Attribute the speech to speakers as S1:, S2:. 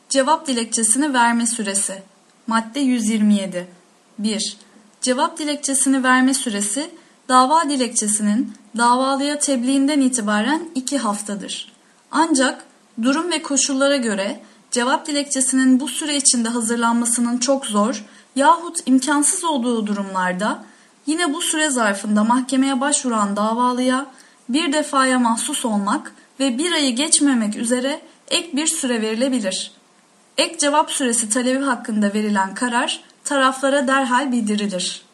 S1: Cevap dilekçesini verme süresi. Madde 127. 1. Cevap dilekçesini verme süresi, dava dilekçesinin davalıya tebliğinden itibaren 2 haftadır. Ancak durum ve koşullara göre cevap dilekçesinin bu süre içinde hazırlanmasının çok zor yahut imkansız olduğu durumlarda yine bu süre zarfında mahkemeye başvuran davalıya bir defaya mahsus olmak ve 1 ayı geçmemek üzere ek bir süre verilebilir. Ek cevap süresi talebi hakkında verilen karar taraflara derhal bildirilir.